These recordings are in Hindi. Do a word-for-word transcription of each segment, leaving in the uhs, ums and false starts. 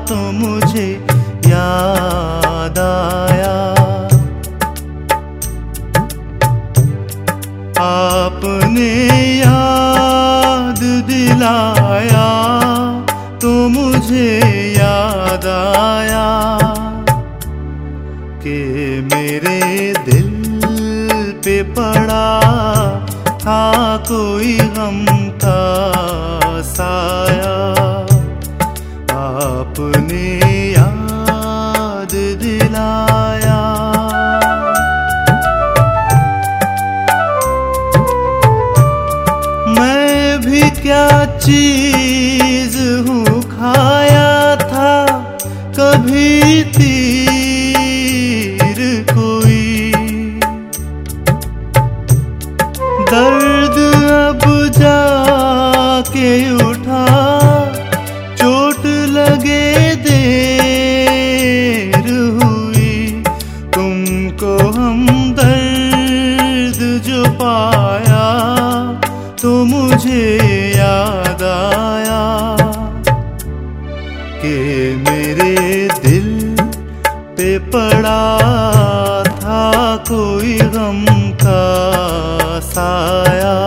तो मुझे याद आया। आपने याद दिलाया तो मुझे याद आया कि मेरे दिल पे पड़ा था कोई गम का साया। आपने याद दिलाया। मैं भी क्या चीज हूँ, खाया था कभी तीर कोई। दर्द अब जाके उठा, चोट लगे देर हुई। तुमको हमदर्द जो पाया तो मुझे याद आया कि मेरे दिल पे पड़ा था कोई गम का साया।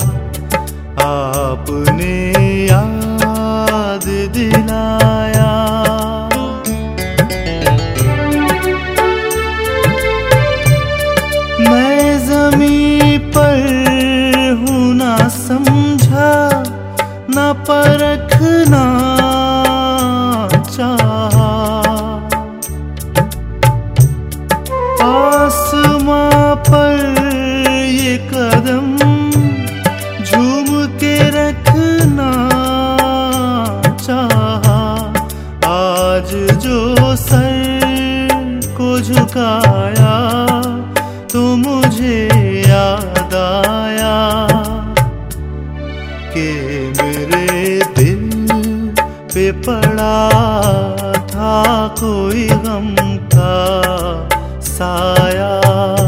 आपने याद दिलाया। मैं ज़मीं पर हूँ, ना समझा ना परखना चाहा। आसमां पर ये कदम झूम के रखना चाहा। आज जो सर को झुकाया तो मुझे याद आया कि मेरे दिल पे पड़ा था कोई गम का साया।